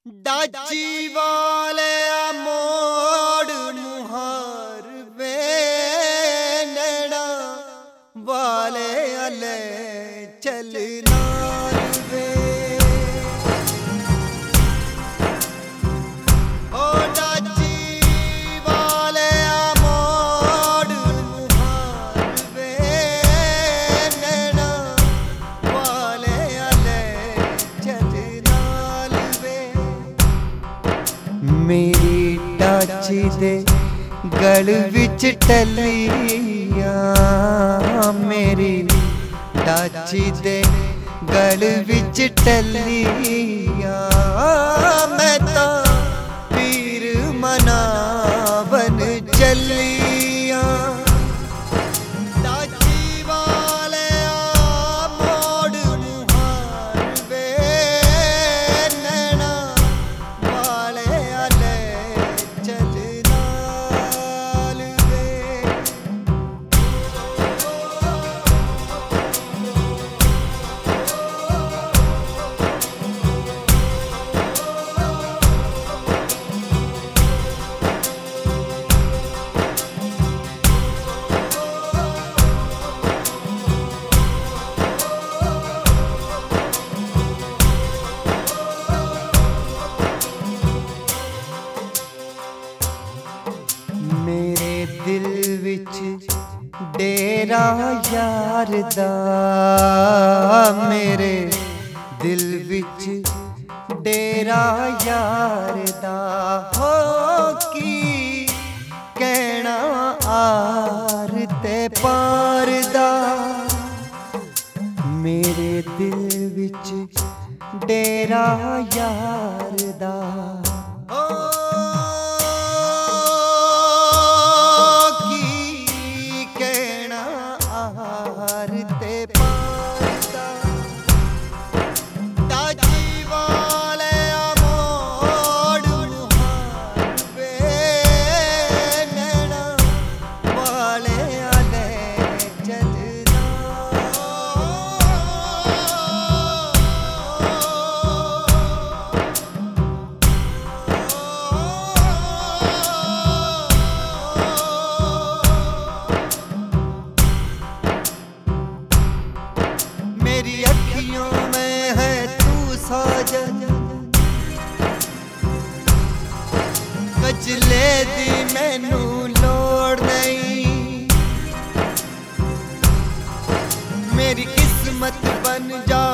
डाची वाले मोड़ मुहार वे नैना वाले अले चलना वे ओ डाची वाले मोड़ मुहार वे नैना वाले अले चलना वे मेरी डाची दे गल विच टलियां मेरी डाची दे गल विच टलियां मैं तां पीर मनावन चलियां डाची वाले मोड़ मुहार वे नैना वाले अले चलना वे मेरे दिल विच डेरा यार दा मेरे दिल विच डेरा यार दा हो की कहना आर ते पार दा मेरे दिल विच डेरा यार दा मेरी अखियों में है तू साजन कजले दी मैनू लोड़ नहीं मेरी किस्मत बन जा